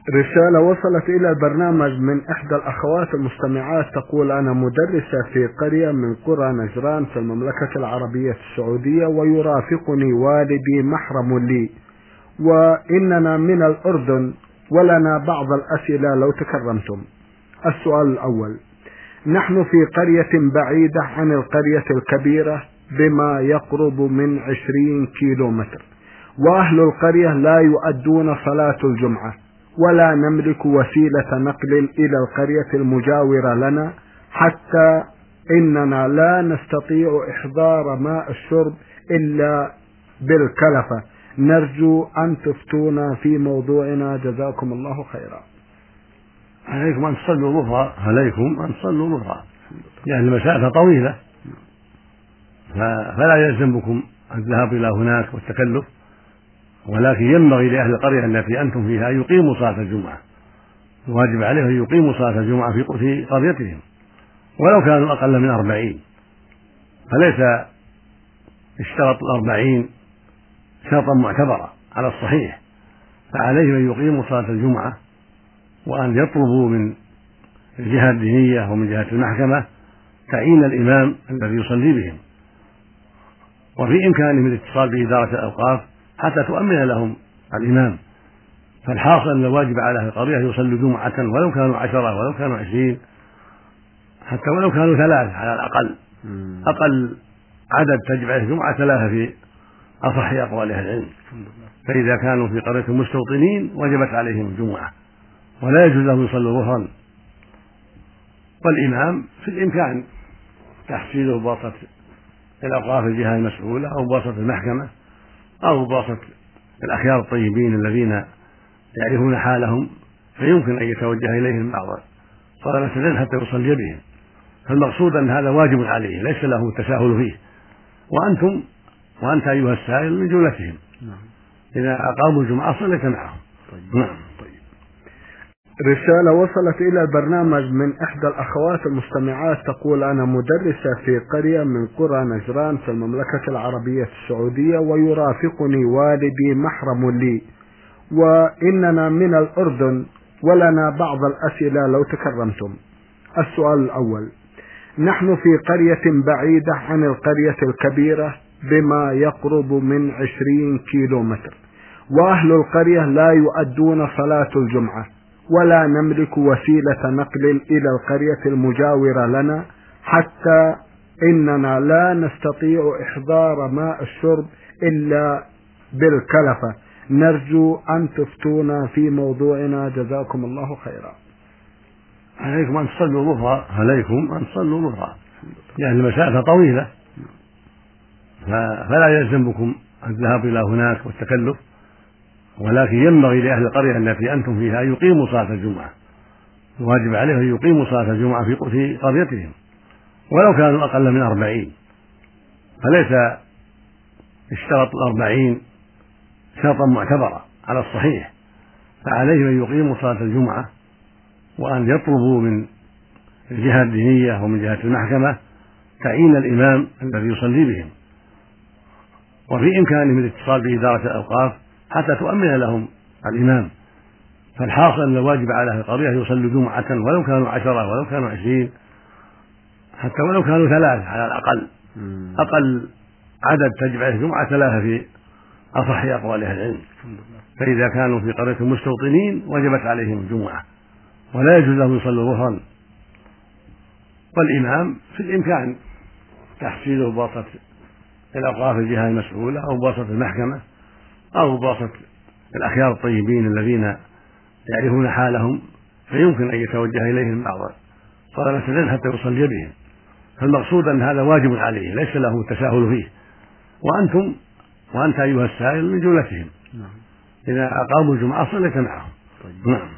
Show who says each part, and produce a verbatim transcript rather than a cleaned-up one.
Speaker 1: رسالة وصلت إلى البرنامج من إحدى الأخوات المستمعات تقول: أنا مدرسة في قرية من قرى نجران في المملكة العربية السعودية، ويرافقني والدي محرم لي، وإننا من الأردن، ولنا بعض الأسئلة لو تكرمتم. السؤال الأول: نحن في قرية بعيدة عن القرية الكبيرة بما يقرب من عشرين كيلو متر، وأهل القرية لا يؤدون صلاة الجمعة، ولا نملك وسيلة نقل إلى القرية المجاورة لنا، حتى إننا لا نستطيع إحضار ماء الشرب إلا بالكلفة. نرجو أن تفتونا في موضوعنا، جزاكم الله خيرا.
Speaker 2: عليكم أن تصلوا ظهرا عليكم أن تصلوا ظهرا لأن المسافة طويلة، فلا يلزمكم الذهاب إلى هناك والتكلف، ولكن ينبغي لأهل القرية التي أنتم فيها أن يقيموا صلاة الجمعة. الواجب عليهم أن يقيموا صلاة الجمعة في قريتهم ولو كانوا أقل من أربعين، فليس اشترط الأربعين شرطا معتبرا على الصحيح، فعليهم أن يقيموا صلاة الجمعة وأن يطلبوا من الجهة الدينية ومن جهة المحكمة تعيين الإمام الذي يصلي بهم، وفي إمكانهم الاتصال بإدارة الأوقاف حتى تؤمن لهم الإمام. فالحاصل أن الواجب على أهل القرية يصلوا جمعة ولو كانوا عشرة ولو كانوا عشرين، حتى ولو كانوا ثلاثة على الأقل. أقل عدد تجب عليه الجمعة ثلاثة في أصح أقوال أهل العلم، فإذا كانوا في قرية مستوطنين وجبت عليهم الجمعة ولا يجوز لهم يصلوا ظهرا، والإمام في الإمكان تحصيله بواسطة الأوقاف الجهة المسؤولة أو بواسطة المحكمة أو بواسطة الأخيار الطيبين الذين يعرفون حالهم، فيمكن أن يتوجه إليهم بعض طلبة العلم حتى يصلي بهم. فالمقصود أن هذا واجب عليه ليس له التساهل فيه، وأنتم وأنت أيها السائل من جملتهم. إذا أقاموا الجمعة صليت معهم.
Speaker 1: طيب. نعم. طيب. رسالة وصلت إلى البرنامج من إحدى الأخوات المستمعات تقول: أنا مدرسة في قرية من قرى نجران في المملكة العربية السعودية، ويرافقني والدي محرم لي، وإننا من الأردن، ولنا بعض الأسئلة لو تكرمتم. السؤال الأول: نحن في قرية بعيدة عن القرية الكبيرة بما يقرب من عشرين كيلو متر، وأهل القرية لا يؤدون صلاة الجمعة، ولا نملك وسيلة نقل إلى القرية المجاورة لنا، حتى إننا لا نستطيع إحضار ماء الشرب إلا بالكلفة. نرجو أن تفتونا في موضوعنا، جزاكم الله خيرا.
Speaker 2: عليكم أن تصلوا ظهرا عليكم أن تصلوا ظهرا لأن المسافة طويلة، فلا يلزمكم الذهاب إلى هناك والتكلف، ولكن ينبغي لأهل القرية التي أنتم فيها أن يقيموا صلاة الجمعة. الواجب عليهم أن يقيموا صلاة الجمعة في قريتهم ولو كانوا أقل من أربعين، فليس اشترط الأربعين شرطا معتبرا على الصحيح، فعليهم أن يقيموا صلاة الجمعة وأن يطلبوا من الجهة الدينية ومن جهة المحكمة تعيين الإمام الذي يصلي بهم، وفي إمكانهم الاتصال بإدارة الأوقاف حتى تؤمن لهم الإمام. فالحاصل أن الواجب على أهل القرية يصلوا جمعة ولو كانوا عشرة ولو كانوا عشرين، حتى ولو كانوا ثلاثة على الأقل. أقل عدد تجب عليه الجمعة ثلاثة في أصح أقوال أهل العلم، فإذا كانوا في قرية مستوطنين وجبت عليهم الجمعة ولا يجوز لهم يصلوا ظهرا، والإمام في الإمكان تحصيله بواسطة الأوقاف الجهة المسؤولة أو بواسطة المحكمة أو بواسطة الأخيار الطيبين الذين يعرفون حالهم، فيمكن أن يتوجه إليهم بعض طلبة العلم حتى يصلي بهم. فالمقصود أن هذا واجب عليه ليس له التساهل فيه، وأنتم وأنت أيها السائل من جملتهم. إذا أقاموا الجمعة صليت معهم.
Speaker 1: طيب. نعم.